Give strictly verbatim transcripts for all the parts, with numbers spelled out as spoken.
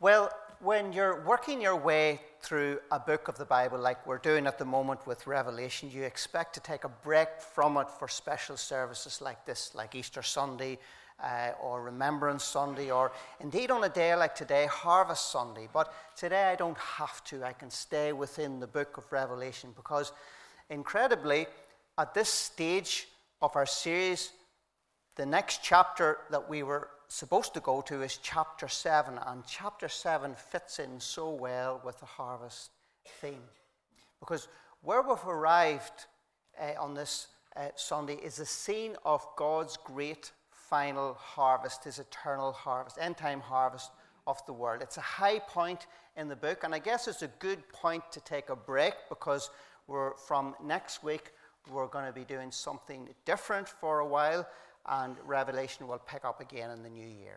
Well, when you're working your way through a book of the Bible like we're doing at the moment with Revelation, you expect to take a break from it for special services like this, like Easter Sunday uh, or Remembrance Sunday, or indeed on a day like today, Harvest Sunday. But today I don't have to. I can stay within the book of Revelation because, incredibly, at this stage of our series, the next chapter that we were supposed to go to is chapter seven, and chapter seven fits in so well with the harvest theme. Because where we've arrived uh, on this uh, Sunday is the scene of God's great final harvest, his eternal harvest, end-time harvest of the world. It's a high point in the book, and I guess it's a good point to take a break because we're from next week we're going to be doing something different for a while, and Revelation will pick up again in the new year.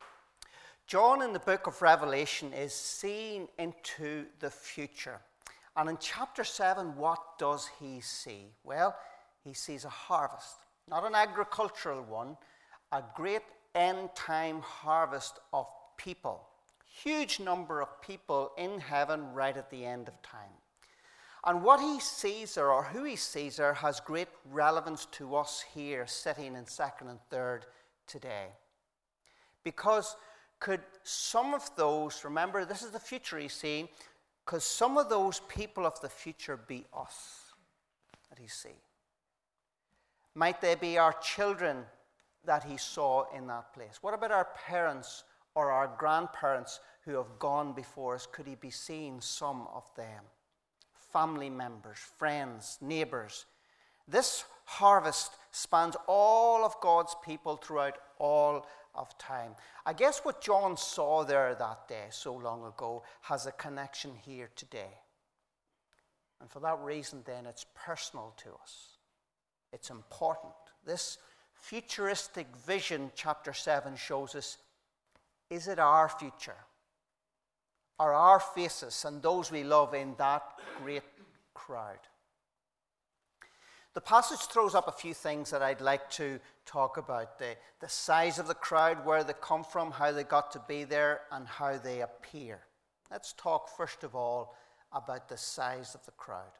John in the book of Revelation is seeing into the future. And in chapter seven, what does he see? Well, he sees a harvest, not an agricultural one, a great end-time harvest of people. Huge number of people in heaven right at the end of time. And what he sees there, or who he sees there, has great relevance to us here, sitting in second and third today. Because could some of those, remember, this is the future he's seeing, could some of those people of the future be us that he sees? Might they be our children that he saw in that place? What about our parents or our grandparents who have gone before us? Could he be seeing some of them? Family members, friends, neighbors. This harvest spans all of God's people throughout all of time. I guess what John saw there that day, so long ago, has a connection here today. And for that reason, then, it's personal to us. It's important. This futuristic vision, chapter seven, shows us, is it our future? Are our faces and those we love in that great crowd? The passage throws up a few things that I'd like to talk about. The, the size of the crowd, where they come from, how they got to be there, and how they appear. Let's talk first of all about the size of the crowd.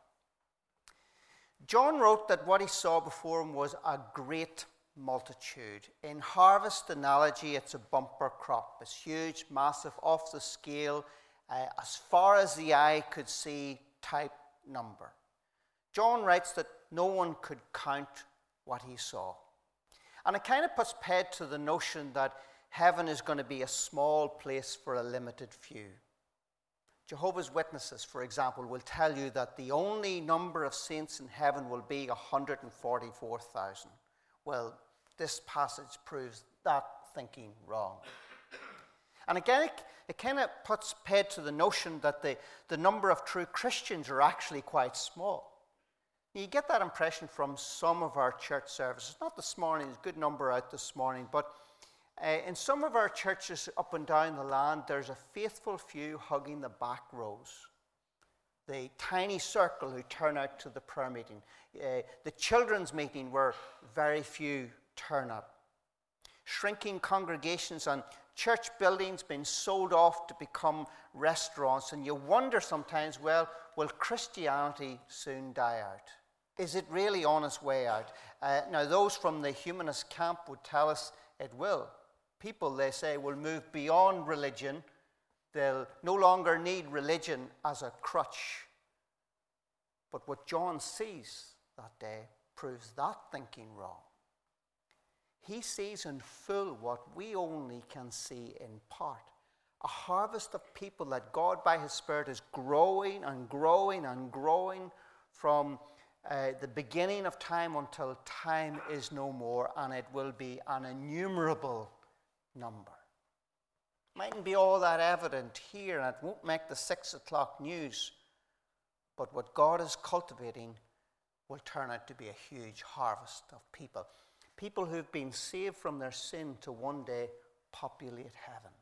John wrote that what he saw before him was a great multitude. In harvest analogy, it's a bumper crop. It's huge, massive, off the scale, Uh, as far as the eye could see type number. John writes that no one could count what he saw. And it kind of puts paid to the notion that heaven is going to be a small place for a limited few. Jehovah's Witnesses, for example, will tell you that the only number of saints in heaven will be one hundred forty-four thousand. Well, this passage proves that thinking wrong. And again, it, it kind of puts paid to the notion that the, the number of true Christians are actually quite small. You get that impression from some of our church services. Not this morning, there's a good number out this morning, but uh, in some of our churches up and down the land, there's a faithful few hugging the back rows. The tiny circle who turn out to the prayer meeting. Uh, the children's meeting where very few turn up. Shrinking congregations and church buildings being sold off to become restaurants, and you wonder sometimes, well, will Christianity soon die out? Is it really on its way out? Uh, now, those from the humanist camp would tell us it will. People, they say, will move beyond religion. They'll no longer need religion as a crutch. But what John sees that day proves that thinking wrong. He sees in full what we only can see in part. A harvest of people that God by his Spirit is growing and growing and growing from uh, the beginning of time until time is no more, and it will be an innumerable number. Mightn't be all that evident here, and it won't make the six o'clock news, but what God is cultivating will turn out to be a huge harvest of people. People who've been saved from their sin to one day populate heaven.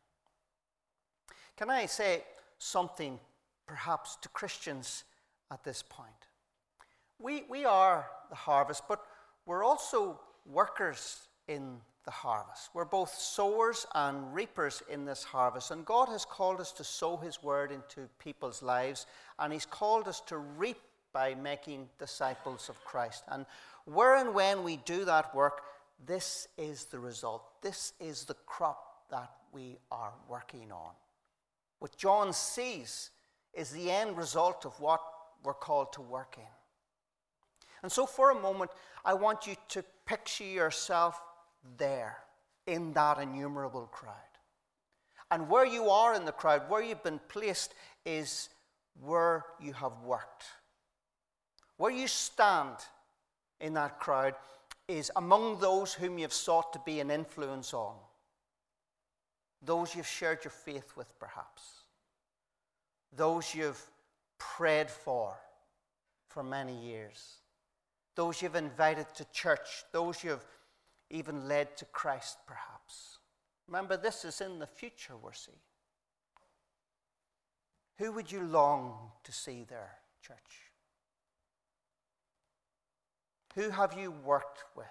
Can I say something perhaps to Christians at this point? We, we are the harvest, but we're also workers in the harvest. We're both sowers and reapers in this harvest, and God has called us to sow his word into people's lives, and he's called us to reap by making disciples of Christ. And where and when we do that work, this is the result. This is the crop that we are working on. What John sees is the end result of what we're called to work in. And so for a moment, I want you to picture yourself there in that innumerable crowd. And where you are in the crowd, where you've been placed, is where you have worked. Where you stand in that crowd is among those whom you've sought to be an influence on. Those you've shared your faith with, perhaps. Those you've prayed for for many years. Those you've invited to church. Those you've even led to Christ, perhaps. Remember, this is in the future we're seeing. Who would you long to see there, church? Who have you worked with?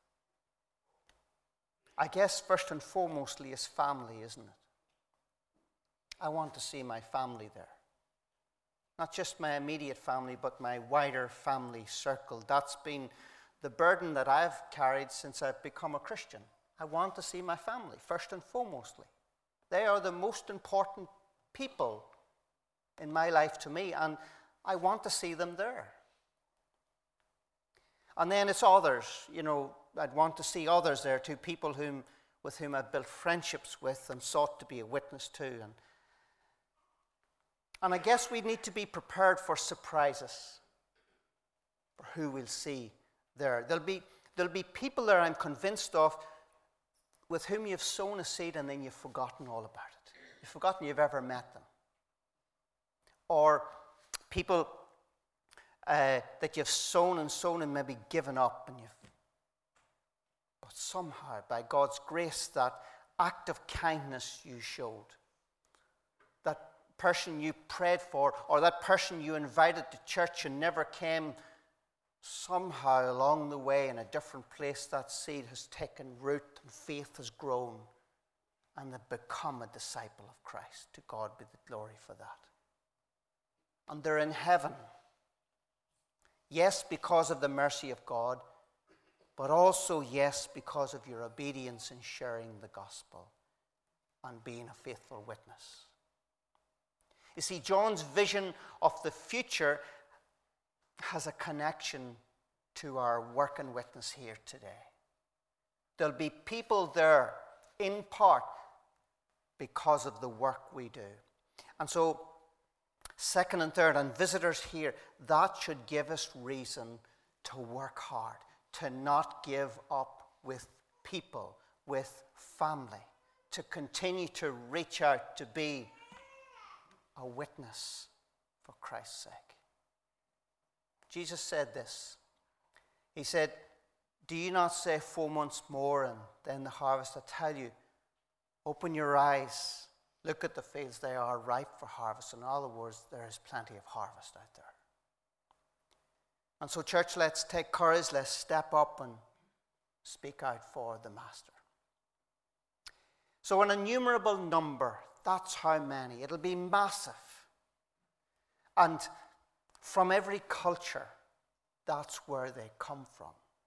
I guess first and foremostly is family, isn't it? I want to see my family there. Not just my immediate family, but my wider family circle. That's been the burden that I've carried since I've become a Christian. I want to see my family, first and foremostly. They are the most important people in my life to me, and I want to see them there. And then it's others, you know, I'd want to see others there too, people whom, with whom I've built friendships with and sought to be a witness to. And, and I guess we need to be prepared for surprises, for who we'll see there. There'll be, there'll be people there, I'm convinced of, with whom you've sown a seed and then you've forgotten all about it. You've forgotten you've ever met them. Or people uh, that you've sown and sown and maybe given up, and you've, but somehow, by God's grace, that act of kindness you showed, that person you prayed for, or that person you invited to church and never came, somehow along the way in a different place, that seed has taken root and faith has grown, and they've become a disciple of Christ. To God be the glory for that. And they're in heaven. Yes, because of the mercy of God, but also, yes, because of your obedience in sharing the gospel and being a faithful witness. You see, John's vision of the future has a connection to our work and witness here today. There'll be people there in part because of the work we do. And so, second and third, and visitors here, that should give us reason to work hard, to not give up with people, with family, to continue to reach out to be a witness for Christ's sake. Jesus said this. He said, do you not say four months more and then the harvest? I tell you, open your eyes, look at the fields, they are ripe for harvest. In other words, there is plenty of harvest out there. And so, church, let's take courage, let's step up and speak out for the Master. So an innumerable number, that's how many. It'll be massive. And from every culture, that's where they come from.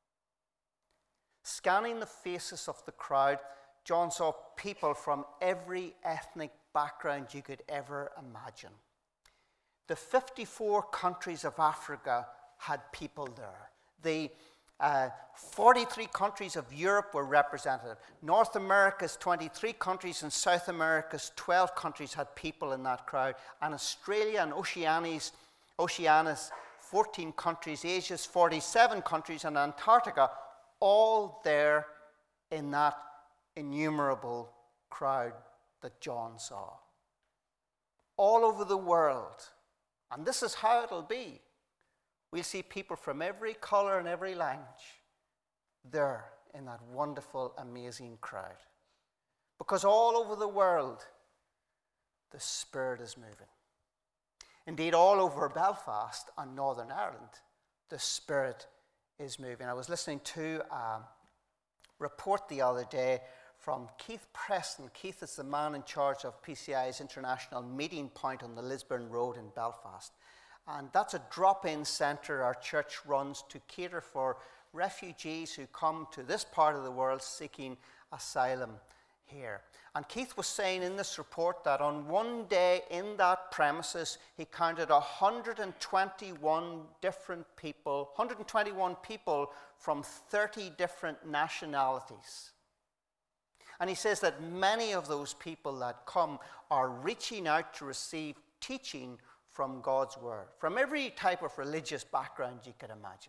Scanning the faces of the crowd, John saw people from every ethnic background you could ever imagine. The fifty-four countries of Africa had people there. The uh, forty-three countries of Europe were represented. North America's twenty-three countries and South America's twelve countries had people in that crowd. And Australia and Oceania's, Oceania's fourteen countries, Asia's forty-seven countries, and Antarctica, all there in that innumerable crowd that John saw. All over the world. And this is how it'll be. We'll see people from every color and every language there in that wonderful, amazing crowd. Because all over the world, the Spirit is moving. Indeed, all over Belfast and Northern Ireland, the Spirit is moving. I was listening to a report the other day from Keith Preston. Keith is the man in charge of P C I's International Meeting Point on the Lisburn Road in Belfast. And that's a drop-in centre our church runs to cater for refugees who come to this part of the world seeking asylum here. And Keith was saying in this report that on one day in that premises, he counted one hundred twenty-one different people, one hundred twenty-one people from thirty different nationalities. And he says that many of those people that come are reaching out to receive teaching from God's Word, from every type of religious background you could imagine.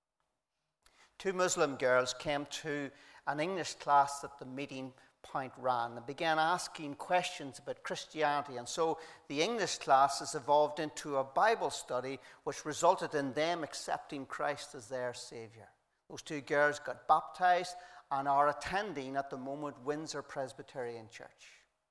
Two Muslim girls came to an English class that the Meeting Point ran and began asking questions about Christianity. And so the English class has evolved into a Bible study which resulted in them accepting Christ as their Savior. Those two girls got baptized and are attending at the moment Windsor Presbyterian Church.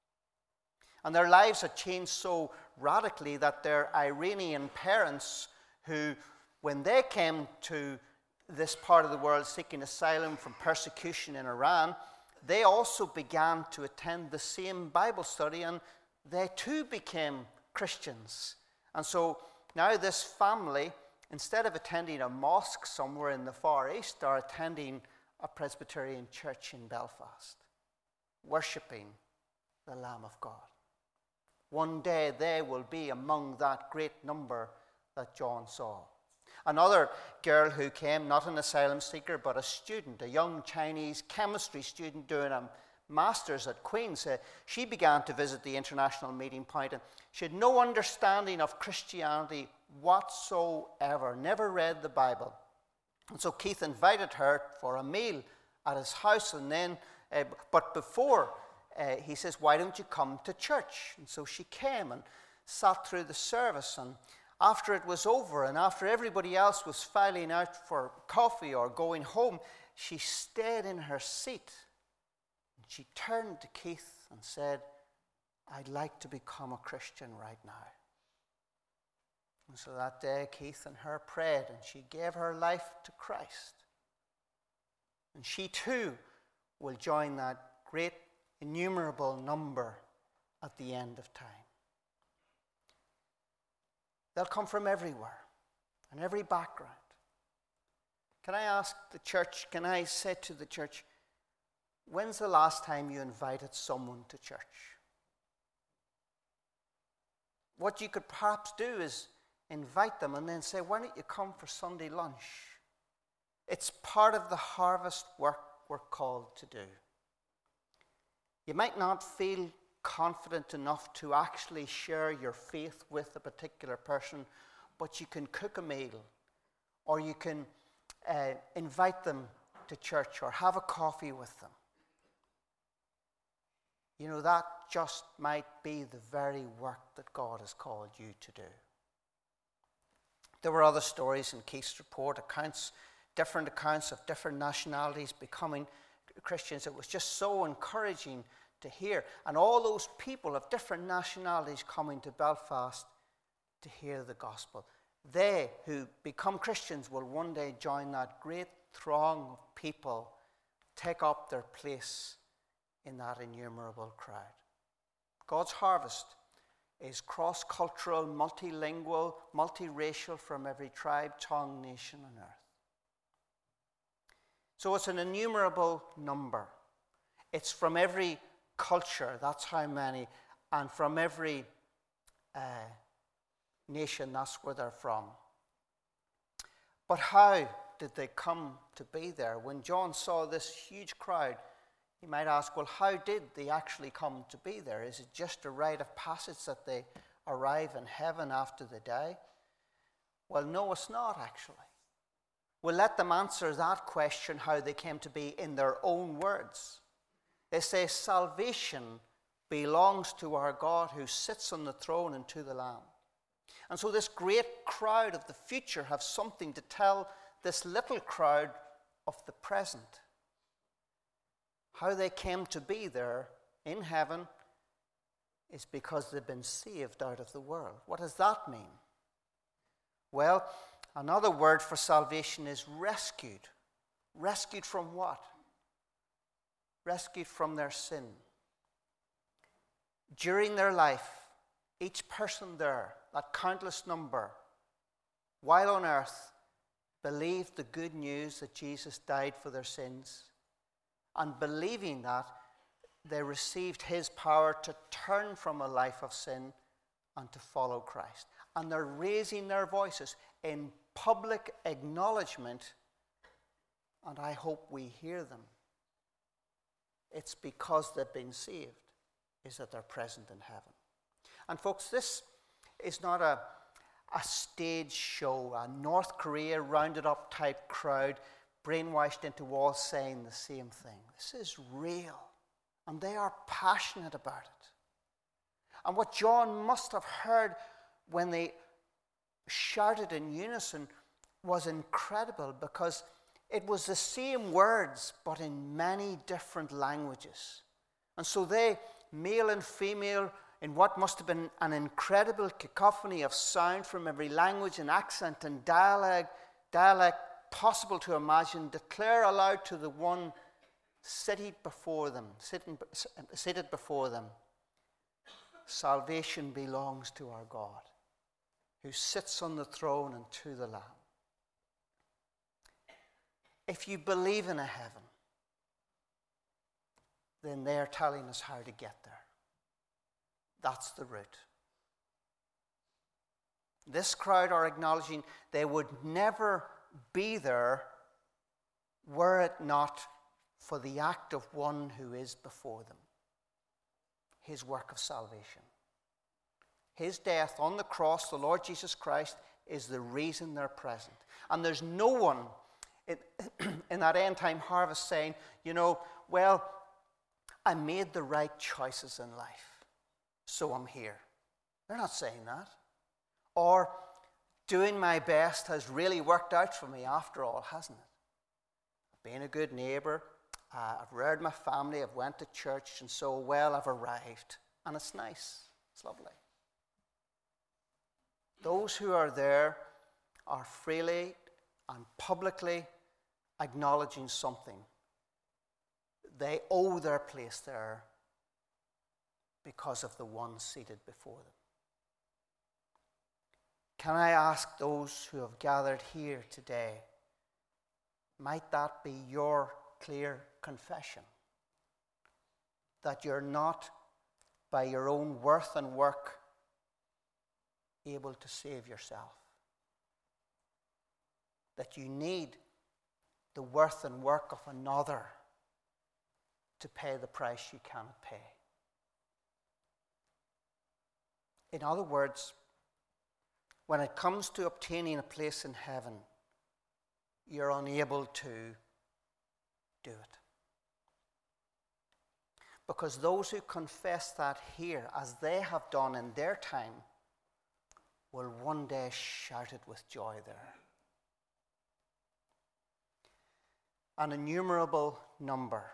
And their lives had changed so radically that their Iranian parents, who, when they came to this part of the world seeking asylum from persecution in Iran, they also began to attend the same Bible study, and they too became Christians. And so now this family, instead of attending a mosque somewhere in the Far East, are attending a Presbyterian church in Belfast, worshipping the Lamb of God. One day they will be among that great number that John saw. Another girl who came, not an asylum seeker, but a student, a young Chinese chemistry student doing a master's at Queen's, uh, she began to visit the International Meeting Point, and she had no understanding of Christianity whatsoever, never read the Bible. And so Keith invited her for a meal at his house, and then, uh, but before, uh, he says, why don't you come to church? And so she came and sat through the service, and after it was over and after everybody else was filing out for coffee or going home, she stayed in her seat. She turned to Keith and said, I'd like to become a Christian right now. And so that day, Keith and her prayed, and she gave her life to Christ. And she too will join that great, innumerable number at the end of time. They'll come from everywhere and every background. Can I ask the church, can I say to the church, when's the last time you invited someone to church? What you could perhaps do is invite them and then say, why don't you come for Sunday lunch? It's part of the harvest work we're called to do. You might not feel confident enough to actually share your faith with a particular person, but you can cook a meal, or you can uh, invite them to church, or have a coffee with them. You know, that just might be the very work that God has called you to do. There were other stories in Keith's report, accounts, different accounts of different nationalities becoming Christians. It was just so encouraging to hear. And all those people of different nationalities coming to Belfast to hear the gospel. They who become Christians will one day join that great throng of people, take up their place in that innumerable crowd. God's harvest is cross-cultural, multilingual, multiracial, from every tribe, tongue, nation, and earth. So it's an innumerable number. It's from every culture, that's how many, and from every uh, nation, that's where they're from. But how did they come to be there? When John saw this huge crowd, you might ask, well, how did they actually come to be there? Is it just a rite of passage that they arrive in heaven after they die? Well, no, it's not actually. We'll let them answer that question, how they came to be, in their own words. They say salvation belongs to our God who sits on the throne and to the Lamb. And so this great crowd of the future have something to tell this little crowd of the present. How they came to be there in heaven is because they've been saved out of the world. What does that mean? Well, another word for salvation is rescued. Rescued from what? rescued from their sin. During their life, each person there, that countless number, while on earth, believed the good news that Jesus died for their sins. And believing that, they received his power to turn from a life of sin and to follow Christ. And they're raising their voices in public acknowledgement, and I hope we hear them. It's because they've been saved, is that they're present in heaven. And folks, this is not a, a stage show, a North Korea rounded up type crowd brainwashed into all saying the same thing. This is real, and they are passionate about it. And what John must have heard when they shouted in unison was incredible, because it was the same words but in many different languages. And so they, male and female, in what must have been an incredible cacophony of sound from every language and accent and dialect, dialect possible to imagine, declare aloud to the one seated before them, sitting, seated before them, salvation belongs to our God, who sits on the throne and to the Lamb. If you believe in a heaven, then they're telling us how to get there. That's the route. This crowd are acknowledging they would never be there were it not for the act of one who is before them. His work of salvation. His death on the cross, the Lord Jesus Christ, is the reason they're present. And there's no one in, in that end time harvest saying, you know, well, I made the right choices in life, so I'm here. They're not saying that. Or, doing my best has really worked out for me after all, hasn't it? I've been a good neighbor. Uh, I've reared my family. I've went to church, and so, well, I've arrived. And it's nice. It's lovely. Those who are there are freely and publicly acknowledging something. They owe their place there because of the one seated before them. Can I ask those who have gathered here today, might that be your clear confession? That you're not, by your own worth and work, able to save yourself. That you need the worth and work of another to pay the price you cannot pay. In other words, when it comes to obtaining a place in heaven, you're unable to do it. Because those who confess that here, as they have done in their time, will one day shout it with joy there. An innumerable number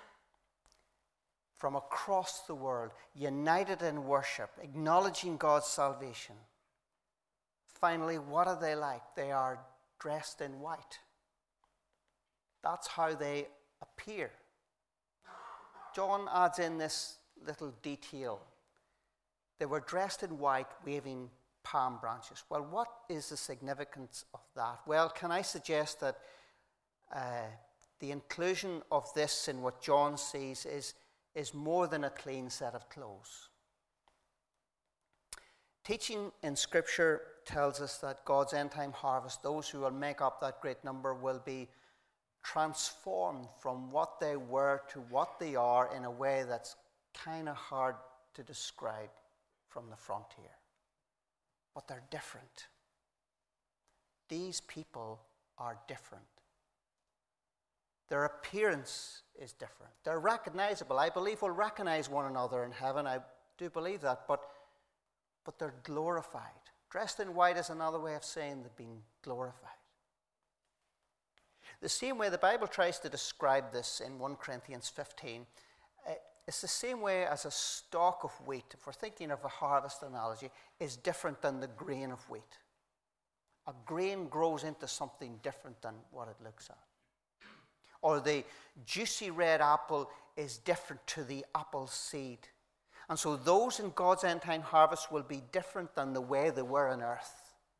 from across the world, united in worship, acknowledging God's salvation. Finally, what are they like? They are dressed in white. That's how they appear. John adds in this little detail. They were dressed in white, waving palm branches. Well, what is the significance of that? Well, can I suggest that uh, the inclusion of this in what John sees is, is more than a clean set of clothes. Teaching in Scripture tells us that God's end-time harvest, those who will make up that great number, will be transformed from what they were to what they are in a way that's kind of hard to describe from the frontier. But they're different. These people are different. Their appearance is different. They're recognizable. I believe we'll recognize one another in heaven. I do believe that. But, but they're glorified. Dressed in white is another way of saying they've been glorified. The same way the Bible tries to describe this in First Corinthians fifteen, it's the same way as a stalk of wheat, if we're thinking of a harvest analogy, is different than the grain of wheat. A grain grows into something different than what it looks at. or the juicy red apple is different to the apple seed. And so those in God's end time harvest will be different than the way they were on earth.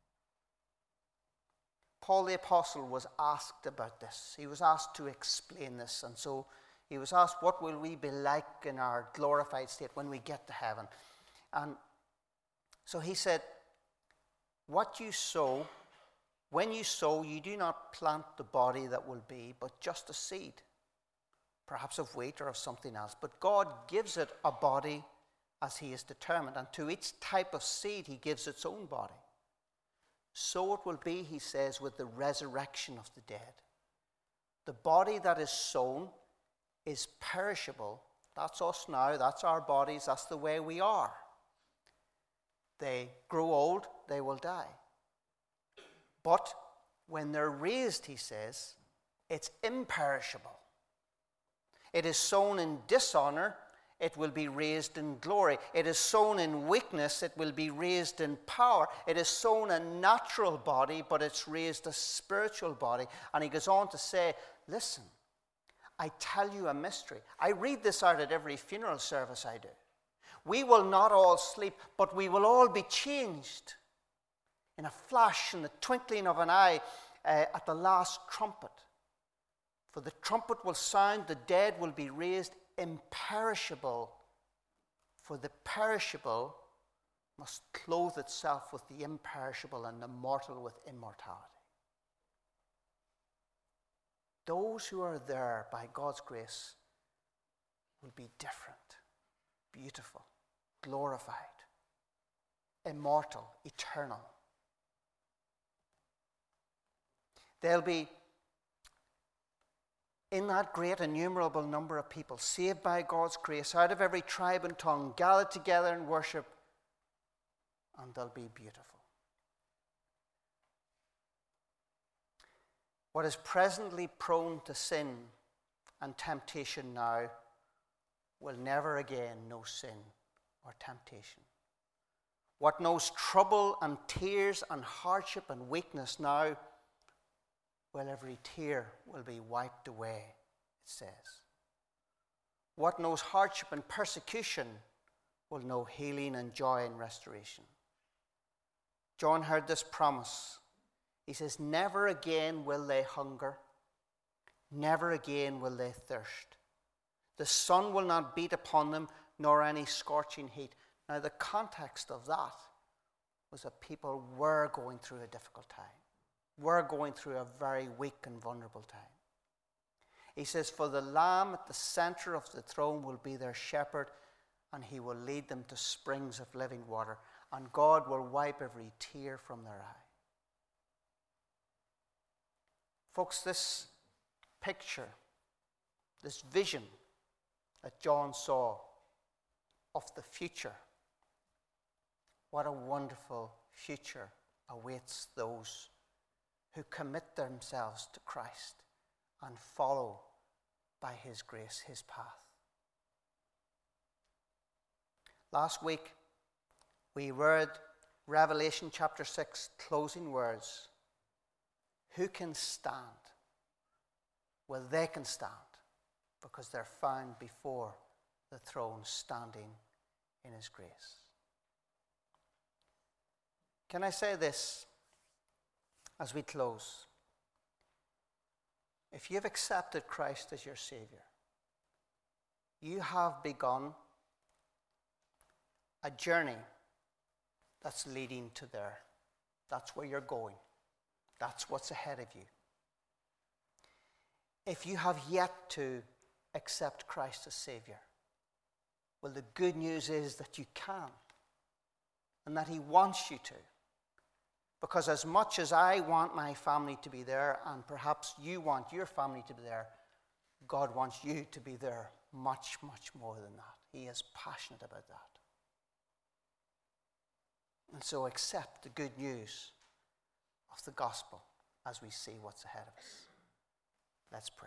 Paul the Apostle was asked about this. He was asked to explain this. And so he was asked, what will we be like in our glorified state when we get to heaven? And so he said, what you sow, when you sow, you do not plant the body that will be, but just a seed, perhaps of wheat or of something else. But God gives it a body as he has determined. And to each type of seed, he gives its own body. So it will be, he says, with the resurrection of the dead. The body that is sown is perishable. That's us now. That's our bodies. That's the way we are. They grow old, they will die. But when they're raised, he says, it's imperishable. It is sown in dishonor, it will be raised in glory. It is sown in weakness, it will be raised in power. It is sown a natural body, but it's raised a spiritual body. And he goes on to say, listen, I tell you a mystery. I read this out at every funeral service I do. We will not all sleep, but we will all be changed in a flash, in the twinkling of an eye, uh, at the last trumpet. For the trumpet will sound, the dead will be raised imperishable. For the perishable must clothe itself with the imperishable, and the mortal with immortality. Those who are there by God's grace will be different, beautiful, glorified, immortal, eternal. They'll be in that great innumerable number of people, saved by God's grace, out of every tribe and tongue, gathered together in worship, and they'll be beautiful. What is presently prone to sin and temptation now will never again know sin or temptation. What knows trouble and tears and hardship and weakness now, well, every tear will be wiped away, it says. What knows hardship and persecution will know healing and joy and restoration. John heard this promise. He says, never again will they hunger. Never again will they thirst. The sun will not beat upon them, nor any scorching heat. Now, the context of that was that people were going through a difficult time. We're going through a very weak and vulnerable time. He says, for the Lamb at the center of the throne will be their shepherd, and he will lead them to springs of living water, and God will wipe every tear from their eye. Folks, this picture, this vision that John saw of the future, what a wonderful future awaits those who commit themselves to Christ and follow by his grace, his path. Last week, we read Revelation chapter six, closing words. Who can stand? Well, they can stand because they're found before the throne, standing in his grace. Can I say this as we close? If you've accepted Christ as your Savior, you have begun a journey that's leading to there. That's where you're going. That's what's ahead of you. If you have yet to accept Christ as Savior, well, the good news is that you can, and that he wants you to. Because as much as I want my family to be there, and perhaps you want your family to be there, God wants you to be there much, much more than that. He is passionate about that. And so accept the good news of the gospel as we see what's ahead of us. Let's pray.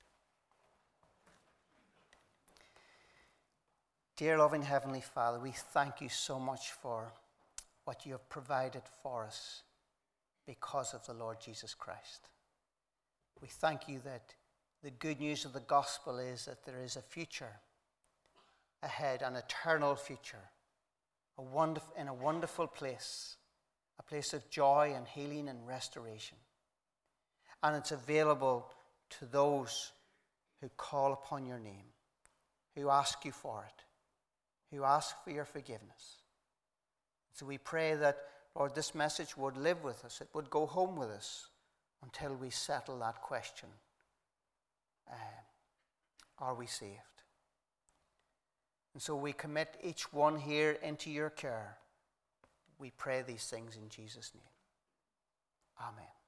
Dear loving Heavenly Father, we thank you so much for what you have provided for us because of the Lord Jesus Christ. We thank you that The good news of the gospel is that there is a future ahead, an eternal future, a wonderful, in a wonderful place, a place of joy and healing and restoration. And it's available to those who call upon your name, who ask you for it, who ask for your forgiveness. So we pray that, Lord, this message would live with us. It would go home with us until we settle that question. Uh, are we saved? And so we commit each one here into your care. We pray these things in Jesus' name. Amen.